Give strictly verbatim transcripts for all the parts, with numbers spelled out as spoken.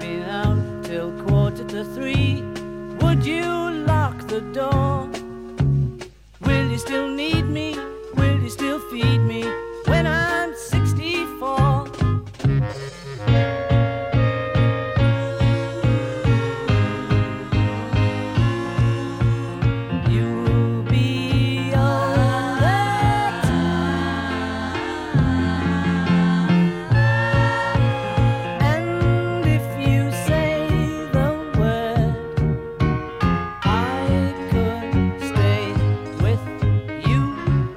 me out till quarter to three. Would you lock the door? Will you still need me? Will you still feed me when I'm sixty-four? You'll be all that time, and if you say the word, I could stay with you.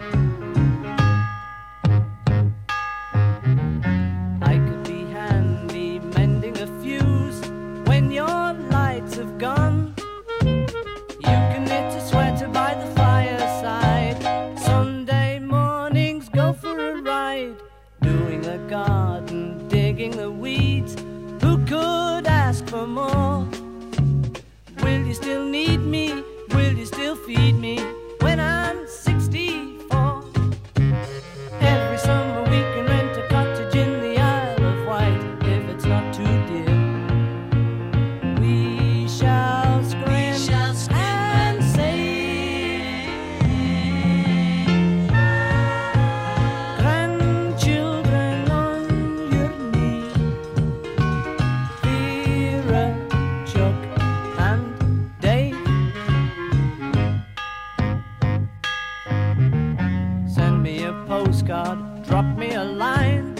I could be handy mending a fuse when your lights have gone. You can knit a sweater by the fireside. Sunday mornings go for a ride, doing the garden, digging the weeds. Who could ask for more? Will you still need me? Will you still feed me when I'm sixty-four? Every summer we can rent a cottage in the Isle of Wight, if it's not too dear. We shall scream, shall scream and say, grandchildren on your knee, Vera, Chuck and Dave. Send me a postcard, drop me a line.